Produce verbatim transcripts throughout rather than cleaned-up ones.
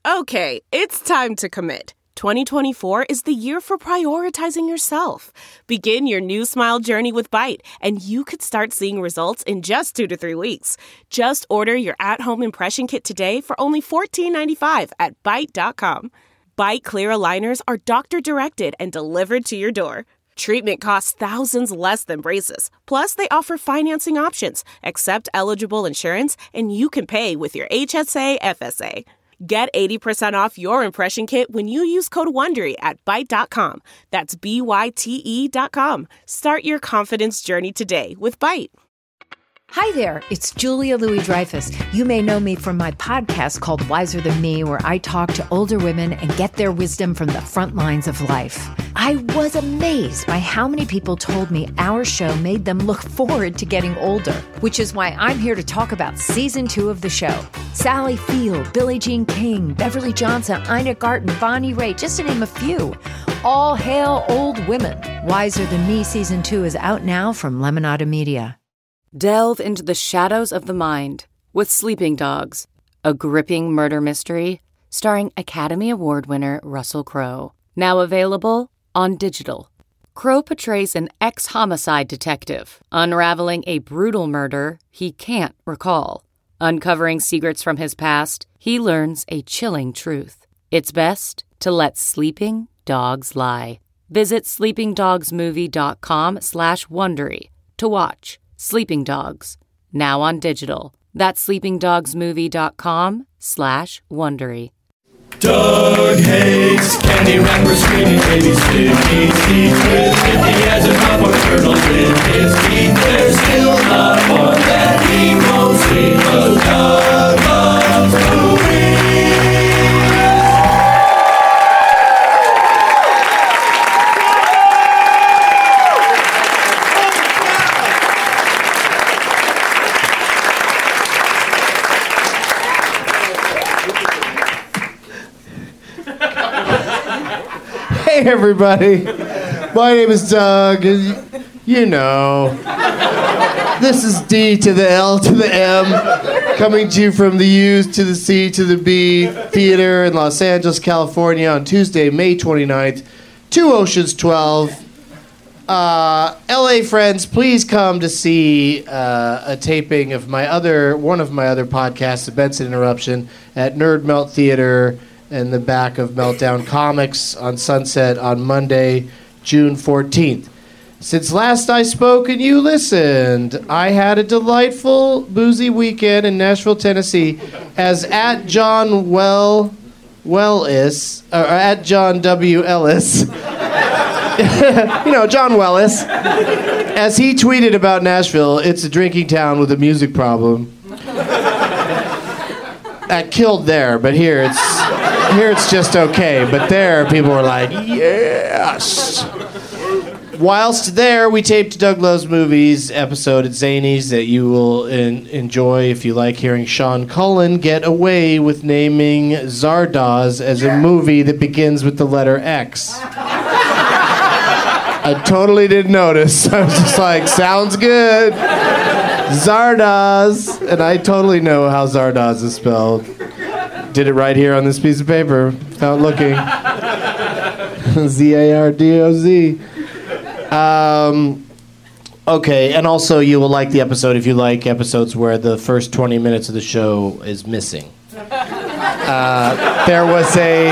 Okay, it's time to commit. twenty twenty-four is the year for prioritizing yourself. Begin your new smile journey with Byte, and you could start seeing results in just two to three weeks. Just order your at-home impression kit today for only fourteen ninety-five at byte dot com. Byte clear aligners are doctor-directed and delivered to your door. Treatment costs thousands less than braces. Plus, they offer financing options, accept eligible insurance, and you can pay with your H S A F S A. Get eighty percent off your impression kit when you use code WONDERY at byte dot com. That's B Y T E dot com. Start your confidence journey today with Byte. Hi there, it's Julia Louis-Dreyfus. You may know me from my podcast called Wiser Than Me, where I talk to older women and get their wisdom from the front lines of life. I was amazed by how many people told me our show made them look forward to getting older, which is why I'm here to talk about season two of the show. Sally Field, Billie Jean King, Beverly Johnson, Ina Garten, Bonnie Raitt, just to name a few. All hail old women. Wiser Than Me season two is out now from Lemonada Media. Delve into the shadows of the mind with Sleeping Dogs, a gripping murder mystery starring Academy Award winner Russell Crowe. Now available on digital. Crowe portrays an ex-homicide detective unraveling a brutal murder he can't recall. Uncovering secrets from his past, he learns a chilling truth. It's best to let sleeping dogs lie. Visit sleepingdogsmovie.com slash Wondery to watch Sleeping Dogs, now on digital. That's sleepingdogsmovie.com slash Wondery. Doug hates candy wrappers, screaming baby sticky seeds with fifty as a drop of turtles in his teeth. There's still not one that he won't see, 'cause Doug loves movies. Hey everybody, my name is Doug, and you know, this is D to the L to the M, coming to you from the U to the C to the B Theater in Los Angeles, California on Tuesday, May twenty-ninth, two Oceans twelve. Uh, L A friends, please come to see uh, a taping of my other, one of my other podcasts, The Benson Interruption, at Nerd Melt Theater in the back of Meltdown Comics on Sunset on Monday, June fourteenth. Since last I spoke and you listened, I had a delightful, boozy weekend in Nashville, Tennessee, as at John Well, Wellis, or at John W. Ellis, you know, John Wellis, as he tweeted about Nashville, it's a drinking town with a music problem. That killed there, but here it's here it's just okay. But there, people were like, yes. Whilst there, we taped Doug Loves Movies episode at Zany's that you will in, enjoy if you like hearing Sean Cullen get away with naming Zardoz as a movie that begins with the letter X. I totally didn't notice. I was just like, sounds good. Zardoz. And I totally know how Zardoz is spelled. Did it right here on this piece of paper without looking. Z A R D O Z. Um, okay, and also you will like the episode if you like episodes where the first twenty minutes of the show is missing. Uh, there was a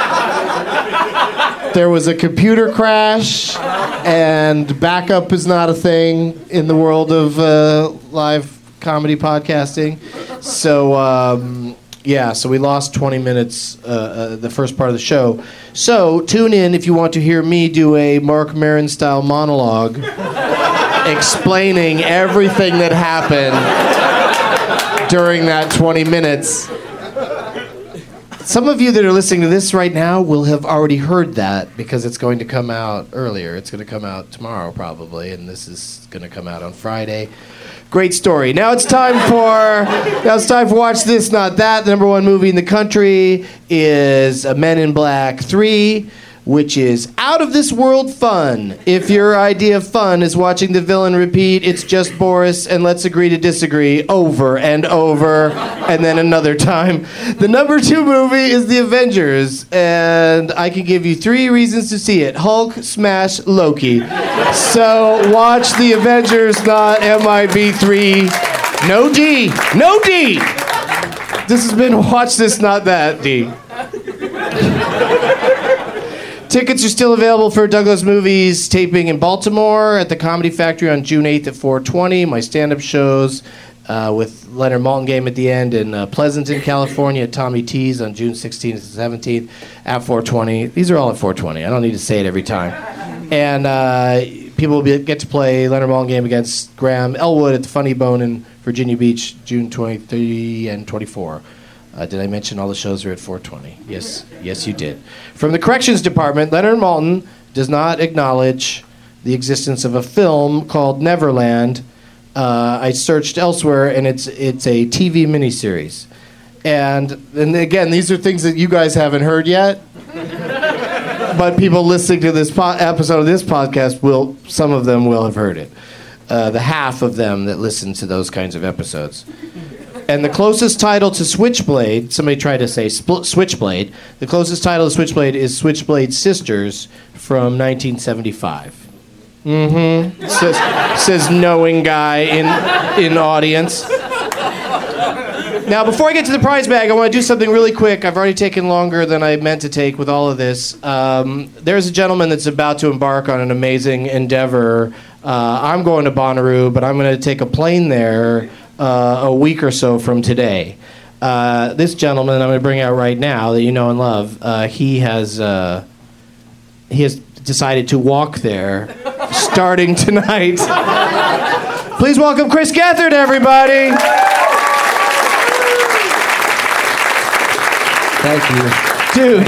there was a computer crash, and backup is not a thing in the world of uh, live comedy podcasting. So. Um, Yeah, so we lost twenty minutes, uh, uh, the first part of the show. So tune in if you want to hear me do a Mark Maron-style monologue explaining everything that happened during that twenty minutes. Some of you that are listening to this right now will have already heard that because it's going to come out earlier. It's going to come out tomorrow probably, and this is going to come out on Friday. Great story. Now it's time for now it's time for Watch This, Not That. The number one movie in the country is Men in Black three. which is out of this world fun. If your idea of fun is watching the villain repeat, it's just Boris and let's agree to disagree over and over and then another time. The number two movie is The Avengers, and I can give you three reasons to see it. Hulk, smash, Loki. So watch The Avengers, not M I B three. No D. No D. This has been Watch This, Not That, D. Tickets are still available for Douglas Movies taping in Baltimore at the Comedy Factory on June eighth at four twenty. My stand-up shows uh, with Leonard Maltin Game at the end in uh, Pleasanton, California at Tommy T's on June sixteenth and seventeenth at four twenty. These are all at four twenty. I don't need to say it every time. And uh, people will be, get to play Leonard Maltin Game against Graham Elwood at the Funny Bone in Virginia Beach, June twenty-third and twenty-fourth. Uh, did I mention all the shows are at four twenty? Yes, yes, you did. From the Corrections Department, Leonard Maltin does not acknowledge the existence of a film called Neverland. Uh, I searched elsewhere, and it's it's a T V miniseries. And and again, these are things that you guys haven't heard yet. But people listening to this po- episode of this podcast will, some of them will have heard it. Uh, the half of them that listen to those kinds of episodes. And the closest title to Switchblade, somebody tried to say spl- Switchblade, the closest title to Switchblade is Switchblade Sisters from nineteen seventy-five. Mm-hmm. Says, says knowing guy in, in audience. Now, before I get to the prize bag, I want to do something really quick. I've already taken longer than I meant to take with all of this. Um, there's a gentleman that's about to embark on an amazing endeavor. Uh, I'm going to Bonnaroo, but I'm going to take a plane there uh, a week or so from today. Uh, this gentleman I'm going to bring out right now that you know and love, uh, he has uh, he has decided to walk there starting tonight. Please welcome Chris Gethard, everybody. Thank you. Dude.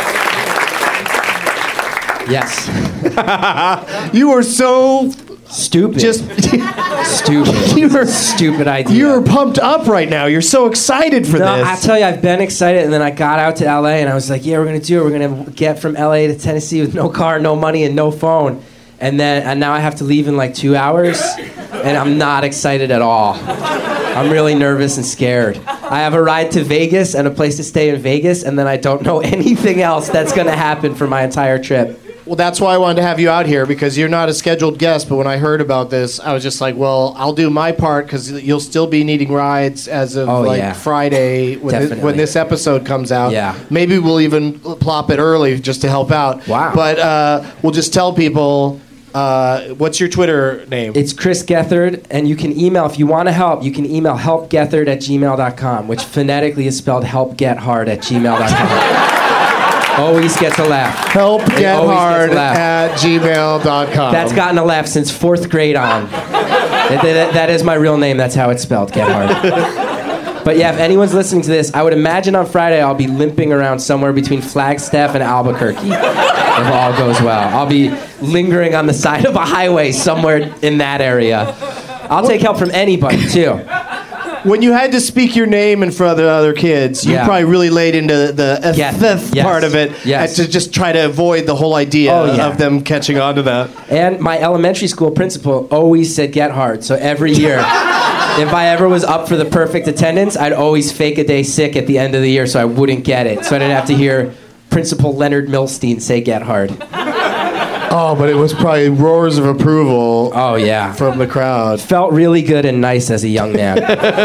Yes. You were so Stupid. just Stupid. you were Stupid idea. you were pumped up right now. You're so excited for No, this. I tell you, I've been excited, and then I got out to L A, and I was like, yeah, we're going to do it. We're going to get from L A to Tennessee with no car, no money, and no phone. And then and now I have to leave in like two hours, and I'm not excited at all. I'm really nervous and scared. I have a ride to Vegas and a place to stay in Vegas, and then I don't know anything else that's going to happen for my entire trip. Well, that's why I wanted to have you out here, because you're not a scheduled guest, but when I heard about this, I was just like, well, I'll do my part, because you'll still be needing rides as of Oh, like yeah. Friday when, this, Definitely. when this episode comes out. Yeah. Maybe we'll even plop it early just to help out. Wow. But uh, we'll just tell people, uh, what's your Twitter name? It's Chris Gethard, and you can email, if you want to help, you can email helpgethard at gmail dot com, which phonetically is spelled helpgethard at gmail dot com. Always gets a laugh. Help It get always hard gets a laugh. at gmail dot com. That's gotten a laugh since fourth grade on. that, that- that is my real name. That's how it's spelled, Get Hard. But yeah, if anyone's listening to this, I would imagine on Friday I'll be limping around somewhere between Flagstaff and Albuquerque. If all goes well. I'll be lingering on the side of a highway somewhere in that area. I'll take help from anybody, too. When you had to speak your name in front of the other kids, you Yeah. probably really laid into the Yes. fifth Yes. part of it Yes. and to just try to avoid the whole idea Oh, yeah. of them catching on to that. And my elementary school principal always said get hard. So every year, if I ever was up for the perfect attendance, I'd always fake a day sick at the end of the year so I wouldn't get it. So I didn't have to hear Principal Leonard Milstein say get hard. Oh, but it was probably roars of approval Oh, yeah. from the crowd. Felt really good and nice as a young man.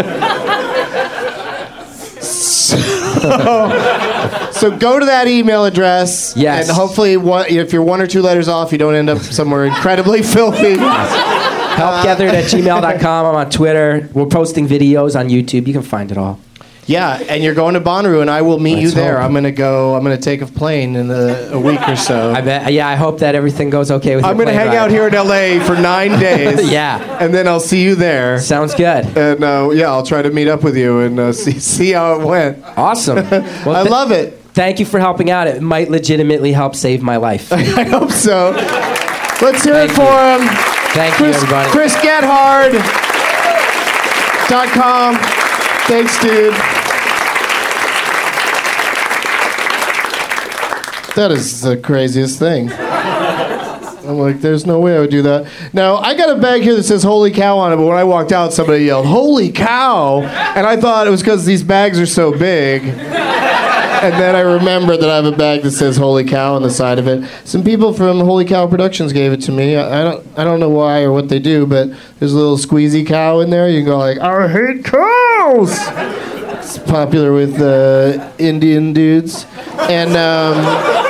So go to that email address, Yes. and hopefully, one, if you're one or two letters off, you don't end up somewhere incredibly filthy. Helpgathered at gmail dot com. I'm on Twitter. We're posting videos on YouTube. You can find it all. Yeah, and you're going to Bonnaroo, and I will meet you Let's there. hope. I'm gonna go. I'm gonna take a plane in a, a week or so. I bet. Yeah, I hope that everything goes okay with I'm your gonna plane hang ride. out here in L A for nine days. Yeah. and then I'll see you there. Sounds good. And uh, yeah, I'll try to meet up with you and uh, see see how it went. Awesome. Well, I th- love it. Thank you for helping out. It might legitimately help save my life. I hope so. Let's hear Thank it for you. him. Thank Chris, you, everybody. Chris Gethard dot com. Thanks, dude. that is the craziest thing. I'm like, there's no way I would do that. Now, I got a bag here that says holy cow on it, but when I walked out, somebody yelled, holy cow! And I thought it was because these bags are so big. And then I remembered that I have a bag that says holy cow on the side of it. Some people from Holy Cow Productions gave it to me. I, I don't I don't know why or what they do, but there's a little squeezy cow in there. You can go like, I hate cows! It's popular with uh, Indian dudes. And, um...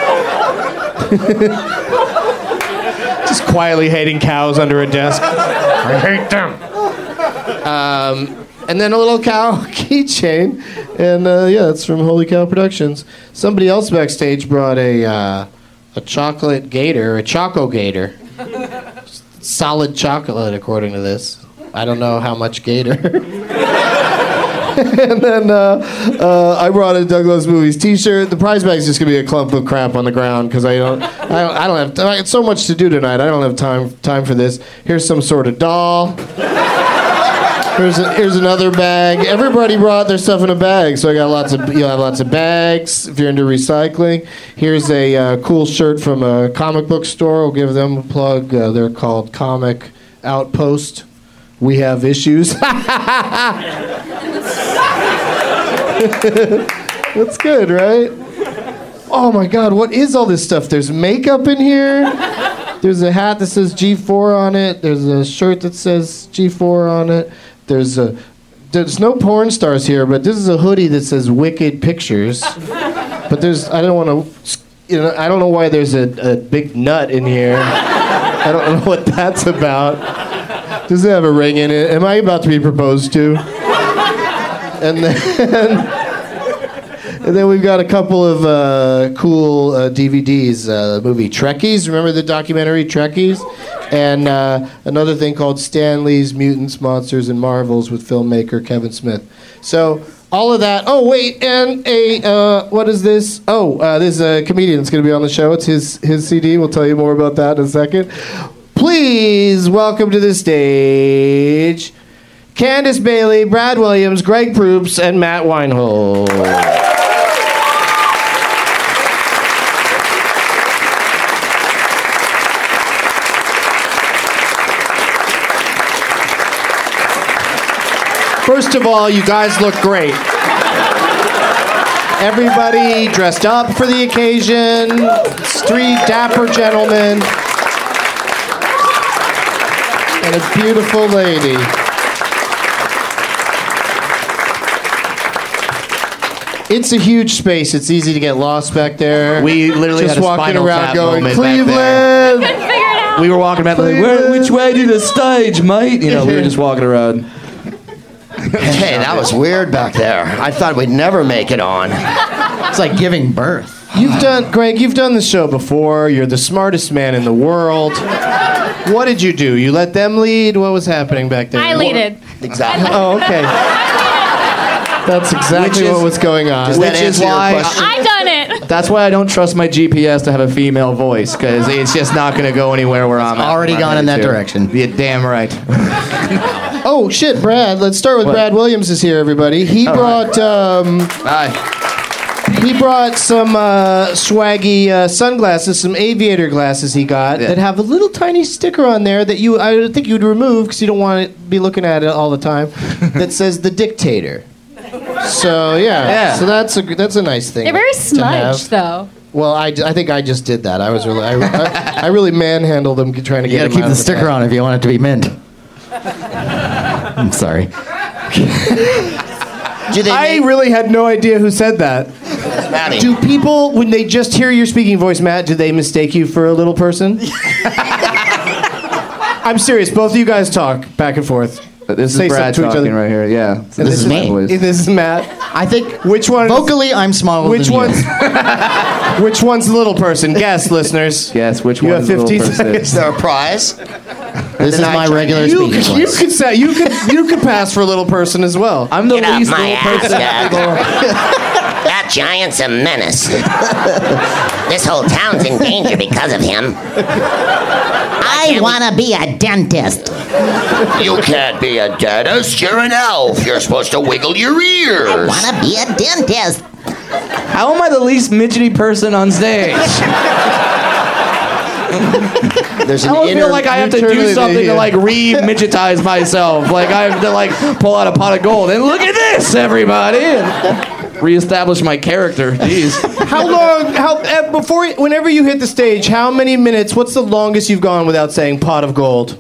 just quietly hating cows under a desk. I hate them. Um, and then a little cow keychain, and uh, yeah, it's from Holy Cow Productions. Somebody else backstage brought a uh, a chocolate gator, a Choco Gator, solid chocolate according to this. I don't know how much gator. And then uh, uh, I brought a Doug Loves Movies T-shirt. The prize bag's just gonna be a clump of crap on the ground because I don't, I don't, I don't have. I got so much to do tonight. I don't have time time for this. Here's some sort of doll. Here's a, here's another bag. Everybody brought their stuff in a bag, so I got lots of you'll have lots of bags if you're into recycling. Here's a uh, cool shirt from a comic book store. We'll give them a plug. Uh, they're called Comic Outpost. We have issues. That's good, right? Oh my God, what is all this stuff? There's makeup in here. There's a hat that says G four on it. There's a shirt that says G four on it. There's a there's no porn stars here, but this is a hoodie that says Wicked Pictures. But there's I don't want to you know I don't know why there's a, a big nut in here. I don't know what that's about. Does it have a ring in it? Am I about to be proposed to? And then, and then we've got a couple of uh, cool uh, D V Ds. Uh, the movie Trekkies. Remember the documentary Trekkies? And uh, another thing called Stan Lee's Mutants, Monsters, and Marvels with filmmaker Kevin Smith. So all of that. Oh, wait, and a, uh, what is this? Oh, uh, there's a comedian that's going to be on the show. It's his, his C D. We'll tell you more about that in a second. Please welcome to the stage Candace Bailey, Brad Williams, Greg Proops, and Matt Weinhold. First of all, you guys look great. Everybody dressed up for the occasion. It's three dapper gentlemen. And a beautiful lady. It's a huge space. It's easy to get lost back there. We literally just had a walking Spinal around Tap going, moment Cleveland! back there. We were walking back like, Where, which way to the stage, mate? You know, we were just walking around. Hey, that was weird back there. I thought we'd never make it on. It's like giving birth. You've done, Greg, you've done the show before. You're the smartest man in the world. What did you do? You let them lead? What was happening back there? I leaded. Exactly. Oh, okay. That's exactly Which is- what was going on. Does that Which is answer your why question? I done it. That's why I don't trust my G P S to have a female voice, because it's just not going to go anywhere where I'm at. Already where I'm gone in headed that to. direction. You're damn right. Oh, shit, Brad. Let's start with What? Brad Williams is here, everybody. He All brought... Um, Bye. He brought some uh, swaggy uh, sunglasses, some aviator glasses he got Yeah. that have a little tiny sticker on there that you I think you'd remove because you don't want to be looking at it all the time. That says the dictator. So yeah, Yeah. so that's a that's a nice thing. They're very to smudged, have. though. Well, I, I think I just did that. I was really I, I, I really manhandled them trying to You get gotta them keep out the of sticker bag. on if you want it to be mint. I'm sorry. Do they I make, really had no idea who said that. Maddie, Do people, when they just hear your speaking voice, Matt, do they mistake you for a little person? I'm serious. Both of you guys talk back and forth. This is Say Brad something to each talking other. right here. Yeah. So This is my me. voice. This is Matt. I think Which one? vocally I'm smaller Which than one's? you. Which one's the little person? Guess, listeners. Guess which You one have is the little fifteen person. seconds. is there a prize? This is my regular You, speaking you voice. could say you could you could pass for a little person as well. I'm the Get up least my little ass, person. Dad. That giant's a menace. This whole town's in danger because of him. I want to be a dentist. You can't be a dentist. You're an elf. You're supposed to wiggle your ears. Want to be a dentist. How am I the least midgety person on stage? There's an I don't inner, feel like I have to do something to like re-midgetize myself. Like I have to like pull out a pot of gold and look at this, everybody, and reestablish my character. Jeez. How long? How uh, before? Whenever you hit the stage, how many minutes? What's the longest you've gone without saying "pot of gold"?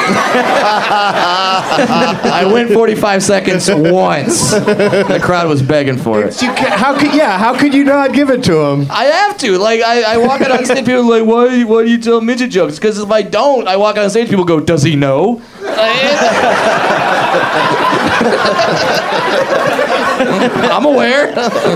I went forty-five seconds once. The crowd was begging for it. You ca- how could? Yeah. How could you not give it to him? I have to. Like, I, I walk out on stage, people are like, why, why do you tell midget jokes? Because if I don't, I walk out on stage, people go, does he know? I'm aware.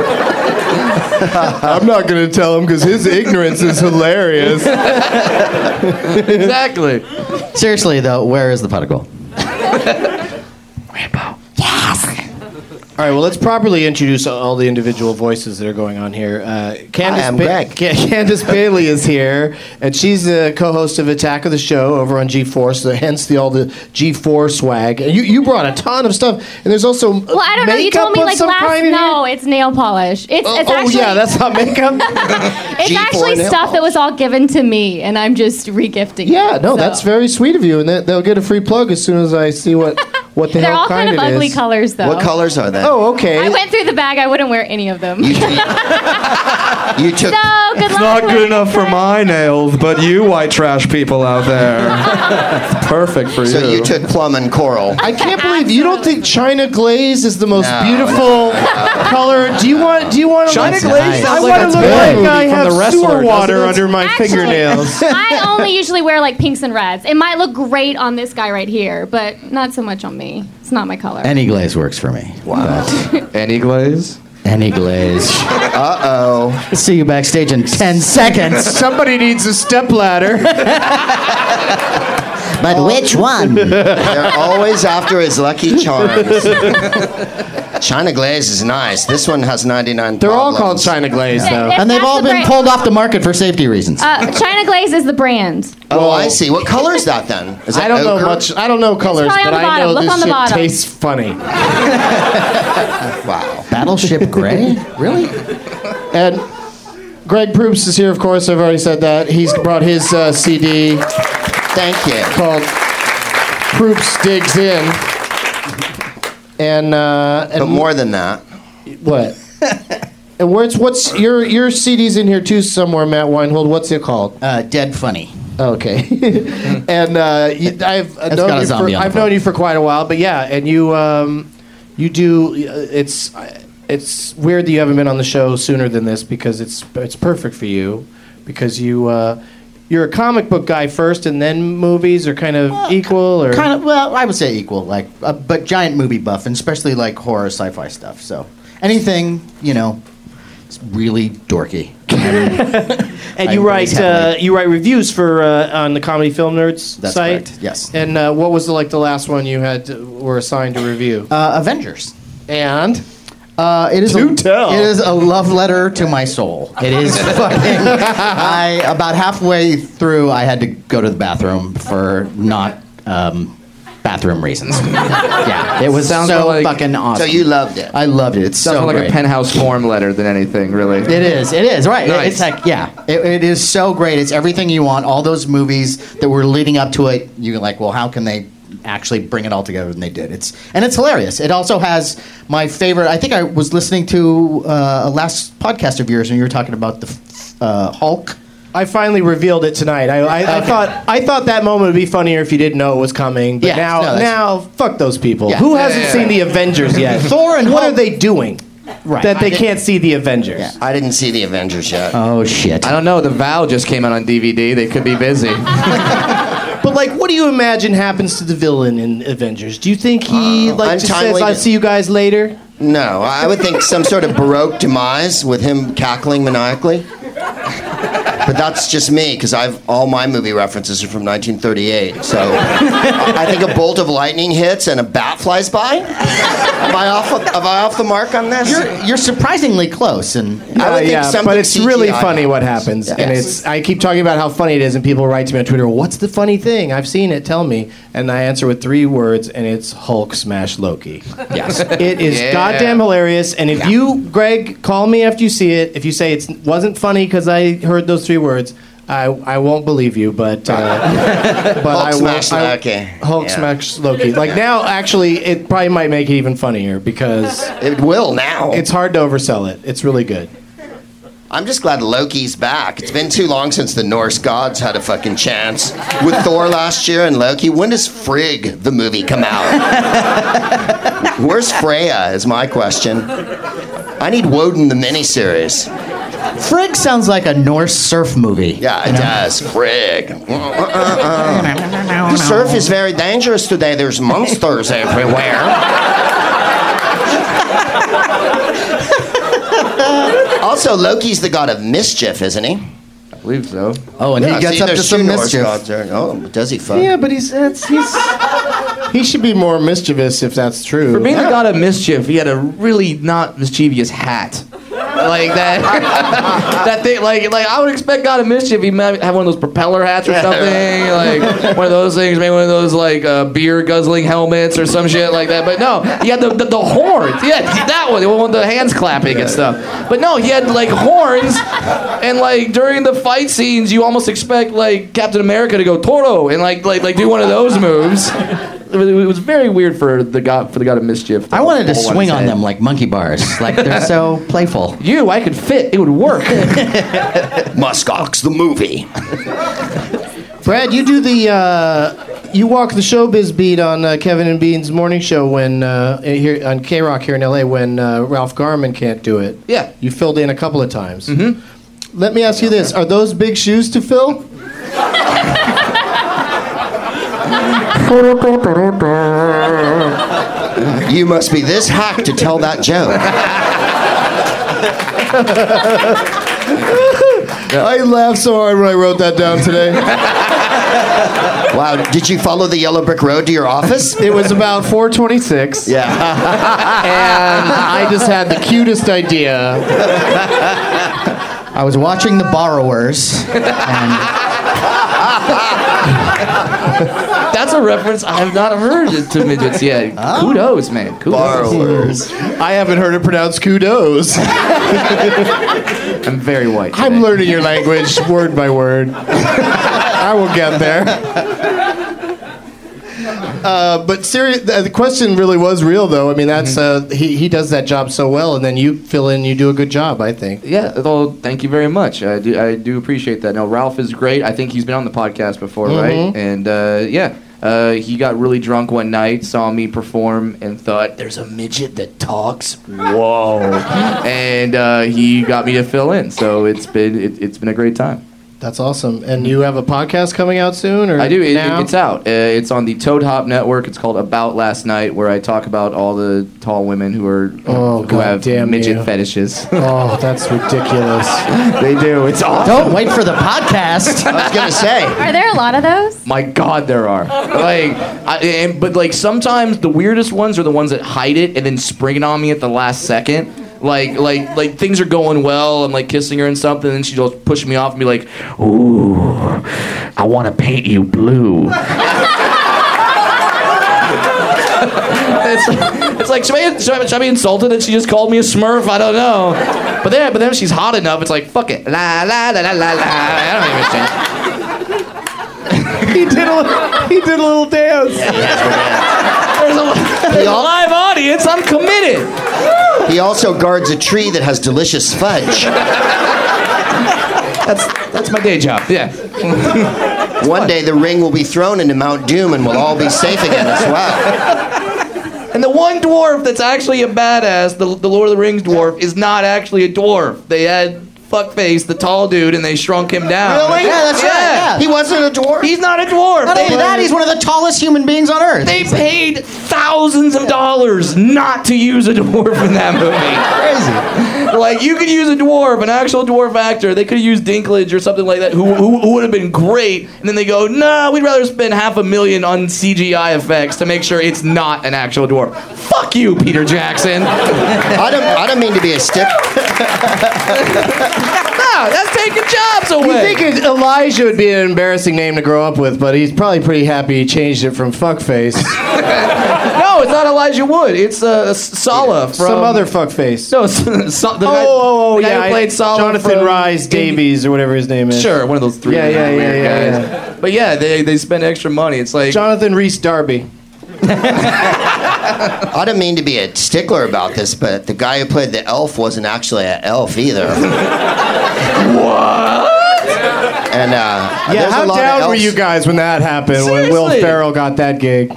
I'm not going to tell him because his ignorance is hilarious. Exactly. Seriously, though, where is the pot of gold? Rainbow. All right, well, let's properly introduce all the individual voices that are going on here. Uh, Candace, Hi, I'm ba- Greg. Ca- Candace Bailey is here, and she's the co-host of Attack of the Show over on G four, so hence the all the G four swag. And you, you brought a ton of stuff, and there's also Well, I don't know. You told me like last. No, it's nail polish. It's Oh, it's oh, actually. yeah, that's not makeup. It's G four actually nail stuff that was all given to me, and I'm just regifting. Yeah, it, no, so. that's very sweet of you, and they- they'll get a free plug as soon as I see what what the They're hell all kind of it ugly is. colors, though. What colors are they? Oh, okay. I went through the bag. I wouldn't wear any of them. You took. So good luck. Not with good it. enough for my nails, but you white trash people out there. It's perfect for So you. you took plum and coral. I can't believe you don't think China glaze is the most No, beautiful color. Do you want? Do you want to? China look, glaze I sounds want like to a look toy like movie I from have The Wrestler, sewer doesn't water it? under my Actually, fingernails. I only usually wear like pinks and reds. It might look great on this guy right here, but not so much on me. It's not my color. Any glaze works for me. Wow. Any glaze? Any glaze. Uh-oh. See you backstage in ten seconds. Somebody needs a stepladder. But which one? They're always after his Lucky Charms. China glaze is nice. This one has ninety-nine They're all problems. called China glaze, though. If And they've that's all the been brand- pulled off the market for safety reasons. Uh, China Glaze is the brand. Oh, I see. What color is that then? Is that I don't know ochre? much. I don't know colors, probably on but the I bottom. know Look this on the shit bottom. tastes funny. Wow. Battleship Gray? Really? And Greg Proops is here, of course. I've already said that. He's brought his uh, C D Thank you. called Proops Digs In. And uh, and But more than that. what? And where's what's your your C D's in here too somewhere, Matt Weinhold. What's it called? Uh, dead funny. Okay. And uh, you, I've uh, It's known got a you for, zombie on the I've front. known you for quite a while, but yeah, and you um, you do uh, it's it's weird that you haven't been on the show sooner than this because it's it's perfect for you because you uh, you're a comic book guy first and then movies are kind of equal or Kind of, well, I would say equal, like, uh, but giant movie buff, and especially like horror, sci-fi stuff. So anything, you know, it's really dorky. and I you write embrace heavily. uh, you write reviews for uh, on the Comedy Film Nerds That's site. correct, yes. And uh, what was the, like the last one you had to, were assigned to review? Uh, Avengers. And Uh, it is Do a, tell. It is a love letter to my soul. It is fucking. I about halfway through, I had to go to the bathroom for not um, bathroom reasons. Yeah, it was Sounds so like- fucking awesome. So you loved it. I loved it. It's Sounds so more like great. a penthouse form letter than anything, really. It is. It is right. Nice. It's like yeah. It, it is so great. It's everything you want. All those movies that were leading up to it. You're like, well, how can they actually bring it all together? And they did. It's and it's hilarious. It also has my favorite. I think I was listening to uh, a last podcast of yours, and you were talking about the uh, Hulk. I finally revealed it tonight. I, I, I Okay. thought I thought that moment would be funnier if you didn't know it was coming. But Yeah, now, no, that's- now, fuck those people. Yeah. Who Yeah, hasn't yeah, seen yeah. the Avengers yet? Thor and what Hulk- are they doing Right. that they I did- can't see the Avengers? Yeah. I didn't see the Avengers yet. Oh shit. I don't know. The Vow just came out on D V D. They could be busy. But like, what do you imagine happens to the villain in Avengers? Do you think he Uh, like just says, untimely "I'll de- see you guys later"? No, I would think some sort of Baroque demise with him cackling maniacally. But that's just me, because I've all my movie references are from nineteen thirty-eight. So I think a bolt of lightning hits and a bat flies by. Am I off? Am I off the mark on this? You're, you're surprisingly close, and I would think yeah, something but it's C G I really funny what happens. happens, and Yes. it's. I keep talking about how funny it is, and people write to me on Twitter, "What's the funny thing? I've seen it. Tell me." and I answer with three words, and it's Hulk smash Loki. Yes. It is Yeah. goddamn hilarious, and if you, Greg, call me after you see it, if you say it wasn't funny because I heard those three words, I I won't believe you, but uh, but Hulk I will. smash I- Loki. Hulk Yeah. smash Loki. Like now, actually, it probably might make it even funnier because It will now. it's hard to oversell it. It's really good. I'm just glad Loki's back. It's been too long since the Norse gods had a fucking chance. With Thor last year and Loki, when does Frigg, the movie, come out? Where's Freya, is my question. I need Woden, the miniseries. Frigg sounds like a Norse surf movie. Yeah, it does. Frigg. Uh, uh, uh. The surf is very dangerous today. There's monsters everywhere. Also, Loki's the god of mischief, isn't he? I believe so. Oh, and Yeah, he gets see, up to there's some two Norse mischief. gods there. Oh, does he fuck? Yeah, but he's it's, he's he should be more mischievous if that's true. For being the god of mischief, he had a really not mischievous hat. Like that, that thing. Like, like I would expect God of Mischief. He might have one of those propeller hats or something. Like one of those things. Maybe one of those like uh, beer guzzling helmets or some shit like that. But no, he had the the, the horns. Yeah, that one. The one with the hands clapping and stuff. But no, he had like horns. And like during the fight scenes, you almost expect like Captain America to go Toro and like like like do one of those moves. It was very weird for the god for the god of mischief. I wanted to Hold swing his on head. them like monkey bars. Like they're so playful. You, I could fit. It would work. Muskox, the movie. Brad, you do the uh, you walk the showbiz beat on uh, Kevin and Bean's morning show when uh, here on K Rock here in L A when uh, Ralph Garman can't do it. Yeah, you filled in a couple of times. Mm-hmm. Let me ask you this: are those big shoes to fill? You must be this hack to tell that joke. I laughed so hard when I wrote that down today. Wow, did you follow the yellow brick road to your office? It was about four twenty-six. Yeah. And I just had the cutest idea. I was watching The Borrowers, and that's a reference I have not heard to midgets yet. Oh. Kudos, man. Kudos. Borrowers. I haven't heard it pronounced kudos. I'm very white today. I'm learning your language word by word. I will get there. Uh, but serious, the the question really was real, though. I mean, that's uh, he he does that job so well, and then you fill in, you do a good job, I think. Yeah, well, thank you very much. I do, I do appreciate that. No, Ralph is great. I think he's been on the podcast before, Mhm. right? And uh, yeah, uh, he got really drunk one night, saw me perform, and thought, "There's a midget that talks." Whoa! And uh, he got me to fill in. So it's been it, it's been a great time. That's awesome. And you have a podcast coming out soon, or I do. It, now? it's out. Uh, it's on the Toad Hop Network. It's called About Last Night, where I talk about all the tall women who are Oh, who God have damn midget you. fetishes. Oh, that's ridiculous. They do. It's awesome. don't wait for the podcast. I was gonna say. Are there a lot of those? My God, there are. Like, I, and, but like sometimes the weirdest ones are the ones that hide it and then spring it on me at the last second. Like, like, like things are going well. I'm like kissing her and something, and she just push me off and be like, "Ooh, I want to paint you blue." it's, it's like should I, should, I, should I be insulted that she just called me a Smurf? I don't know. But then, but then if she's hot enough, it's like fuck it, la la la la la la. I don't even change. he did a he did a little dance. There's a, there's a live audience. I'm committed. He also guards a tree that has delicious fudge. That's that's my day job. Yeah. One day the ring will be thrown into Mount Doom and we'll all be safe again as well. And the one dwarf that's actually a badass, the, the Lord of the Rings dwarf, is not actually a dwarf. They had fuckface, the tall dude, and they shrunk him down. Really? Yeah, that's right, yeah. He wasn't a dwarf. He's not a dwarf. Not They- only that, he's one of the tallest human beings on Earth. They paid thousands of dollars not to use a dwarf in that movie. Crazy. Like, you could use a dwarf, an actual dwarf actor. They could have used Dinklage or something like that, who, who, who would have been great. And then they go, nah, we'd rather spend half a million on C G I effects to make sure it's not an actual dwarf. Fuck you, Peter Jackson. I don't, I don't mean to be a stick. No, Yeah, that's taking jobs away. You think it, Elijah would be an embarrassing name to grow up with, but he's probably pretty happy he changed it from fuckface. No, it's not Elijah Wood. It's uh, Sala from Some other fuckface. No, so, the oh, guy, oh, oh, the guy yeah. who played Sala Jonathan from Rhys Davies or whatever his name is. Sure, one of those three. Yeah, yeah, yeah, weird yeah, guys. yeah. But yeah, they they spend extra money. It's like Jonathan Rhys Darby. I didn't mean to be a stickler about this, but the guy who played the elf wasn't actually an elf either. What? And uh, Yeah, there's how a lot down of were elves. you guys when that happened? Seriously? When Will Ferrell got that gig?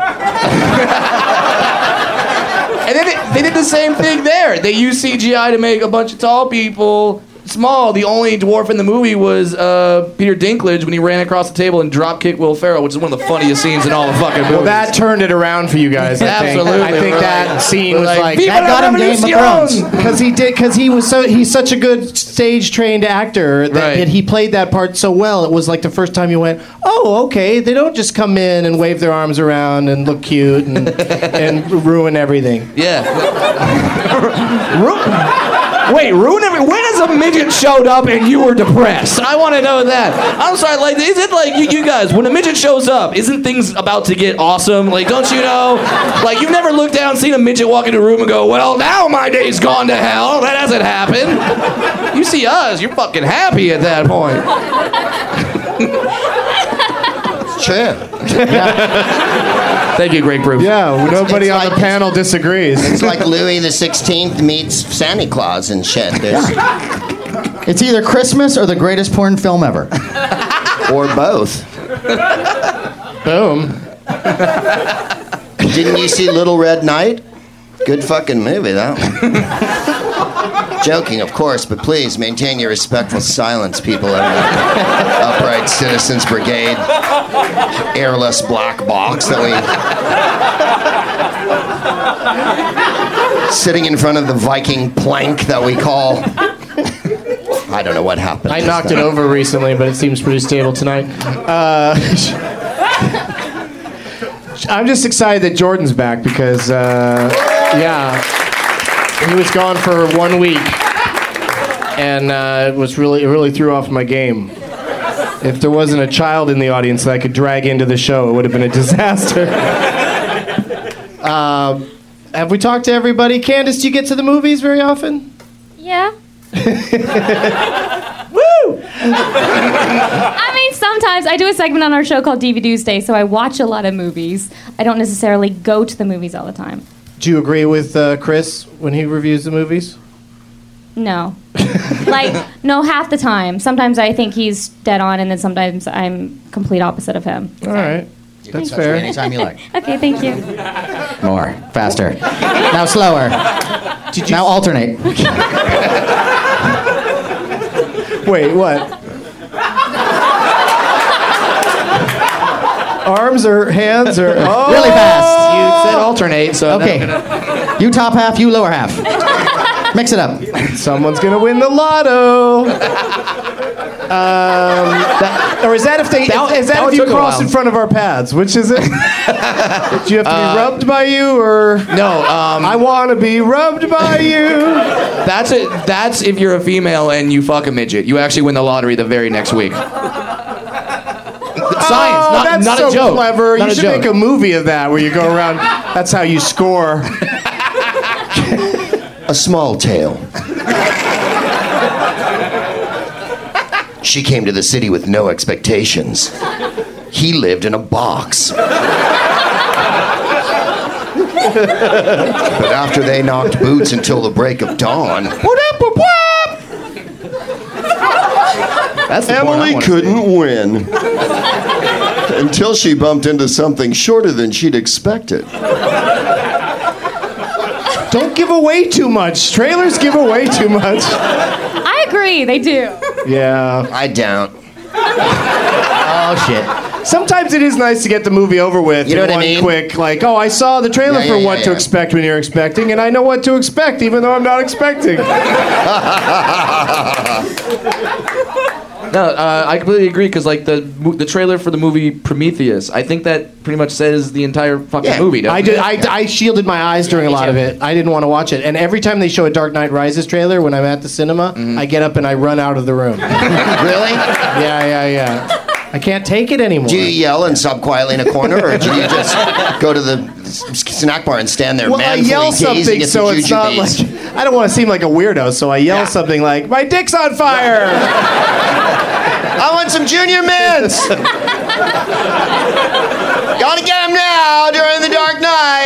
And then they, they did the same thing there. They used C G I to make a bunch of tall people small. The only dwarf in the movie was uh, Peter Dinklage when he ran across the table and drop kicked Will Ferrell, which is one of the funniest scenes in all the fucking movies. Well, that turned it around for you guys. I think. Absolutely. I think We're that like- scene we're was like, like, "Viva That la got him Game of revolution!" Thrones. because he did because he was so he's such a good stage trained actor that, Right. that he played that part so well. It was like the first time you went, oh, okay. They don't just come in and wave their arms around and look cute and and ruin everything. Yeah. Ru- Wait, ruin every. When has a midget showed up and you were depressed? I want to know that. I'm sorry, like, is it like you, you guys, when a midget shows up, isn't things about to get awesome? Like, don't you know? Like, you've never looked down, seen a midget walk into a room and go, well, now my day's gone to hell. That hasn't happened. You see us, you're fucking happy at that point. Sure. Thank you, great proof. Yeah, nobody it's on like- the panel disagrees. It's like Louis the sixteenth meets Santa Claus and shit. There's, It's either Christmas or the greatest porn film ever. or both. Boom. Didn't you see Little Red Knight? Good fucking movie, that one. Joking, of course, but please maintain your respectful silence, people in the Upright Citizens Brigade airless black box that we... sitting in front of the Viking plank that we call... I don't know what happened. I just knocked it then. over recently, but it seems pretty stable tonight. Uh, I'm just excited that Jordan's back because, uh, yeah, he was gone for one week, and uh, it was really, it really threw off my game. If there wasn't a child in the audience that I could drag into the show, it would have been a disaster. uh, have we talked to everybody? Candace, do you get to the movies very often? Yeah. Woo! I mean, sometimes I do a segment on our show called D V Tuesday, so I watch a lot of movies. I don't necessarily go to the movies all the time. Do you agree with uh, Chris when he reviews the movies? No. Like, no, half the time. Sometimes I think he's dead on, and then sometimes I'm complete opposite of him. All right. That's fair. Anytime you like. Okay, thank you. More. Faster. Now slower. Did you Now alternate. Wait, what? Arms or hands or oh! Really fast. You said alternate, so Okay. You top half, you lower half. Mix it up. Someone's gonna win the lotto. Um, that, or is that if they? That- is that, that if one you took a cross while. in front of our pads? Which is it? Do you have to be rubbed by you or? No, um, I want to be rubbed by you. that's it. That's if you're a female and you fuck a midget. You actually win the lottery the very next week. Science, Oh, not, that's not so a joke. clever. Not you a should joke. make a movie of that where you go around. That's how you score. A small tale. She came to the city with no expectations. He lived in a box. But after they knocked boots until the break of dawn, That's the porn I Emily wanna couldn't win. Until she bumped into something shorter than she'd expected. Don't give away too much. Trailers give away too much. I agree, they do. Yeah. I don't. Oh shit. Sometimes it is nice to get the movie over with. You know in what I one mean? Quick, like, oh, I saw the trailer Yeah, for yeah, what yeah, to yeah. expect when you're expecting, and I know what to expect, even though I'm not expecting. No, uh, I completely agree because like the mo- the trailer for the movie Prometheus, I think that pretty much says the entire fucking movie. doesn't I did. it? I, I shielded my eyes during a lot of it. I didn't want to watch it, and every time they show a Dark Knight Rises trailer when I'm at the cinema, I get up and I run out of the room. Really? Yeah, yeah, yeah. I can't take it anymore. Do you yell and sob quietly in a corner, or do you just go to the s- snack bar and stand there Well, I manfully yell gazing something at so the it's not jujubes? like I don't want to seem like a weirdo, so I yell something like, "My dick's on fire!" I want some Junior Mints. Gotta get them now during the Dark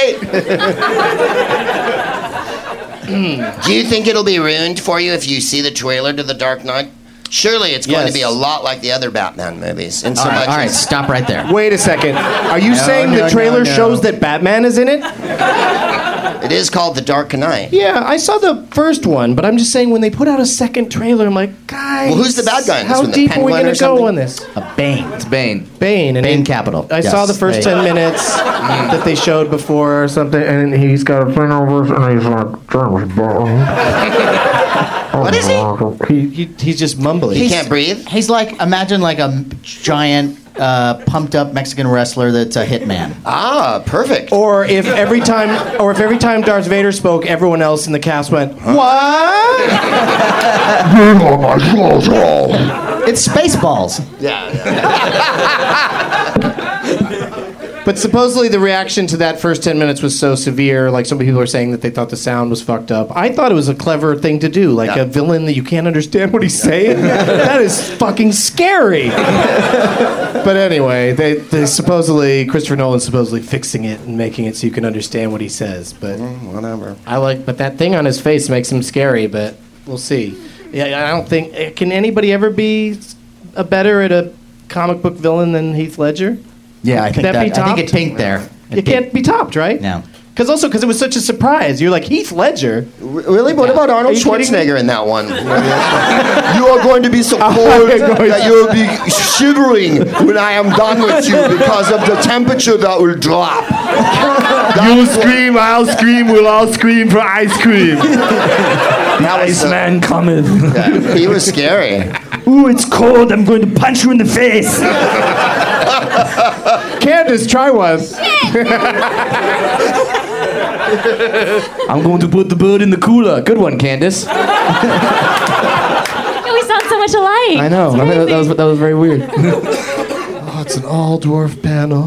Knight. Do you think it'll be ruined for you if you see the trailer to the Dark Knight? Surely it's going Yes. to be a lot like the other Batman movies. In so All right, much all right, as- stop right there. Wait a second. Are you No, saying no, the trailer no, no. shows that Batman is in it? It is called the Dark Knight. Yeah, I saw the first one, but I'm just saying when they put out a second trailer, I'm like, guys. Well, who's the bad guy in this How one? The deep are we Penguin going or to go something? on this? A Bane. It's Bane. Bane. And Bane he- Capital. I Yes, saw the first there you ten go. minutes that they showed before or something, and he's got a thing over, and he's like, What is he? he, he he's just mumbling. He can't breathe? He's like, imagine like a m- giant, uh, pumped up Mexican wrestler that's a hitman. Ah, perfect. Or if every time, or if every time Darth Vader spoke, everyone else in the cast went, "What?" It's Spaceballs. Yeah, yeah. But supposedly the reaction to that first ten minutes was so severe, like some people are saying that they thought the sound was fucked up. I thought it was a clever thing to do, like Yeah. a villain that you can't understand what he's saying. That is fucking scary. But anyway, they, they supposedly, Christopher Nolan's supposedly fixing it and making it so you can understand what he says. But Whatever. I like, but that thing on his face makes him scary, but we'll see. Yeah, I don't think, can anybody ever be a better at a comic book villain than Heath Ledger? Yeah, I think Could that that. be I think it topped? pinked there. It It can't be topped, right? No. Because also, because it was such a surprise. You're like, Heath Ledger? Really? What about Arnold Are you kidding me? Schwarzenegger in that one? You are going to be so cold going that you'll be shivering when I am done with you because of the temperature that will drop. You scream, I'll scream, we'll all scream for ice cream. That was the- Iceman cometh. yeah, he was scary. Ooh, it's cold, I'm going to punch you in the face. Candace, try one. I'm going to put the bird in the cooler. Good one, Candace. We sound so much alike. I know. It's I thought that was that was very weird. Oh, it's an all dwarf panel.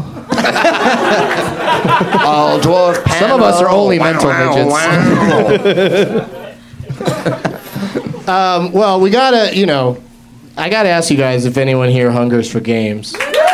All dwarf panel. Some of us are only mental Wow, midgets. wow. Um, well, we gotta, you know, I gotta ask you guys if anyone here hungers for games.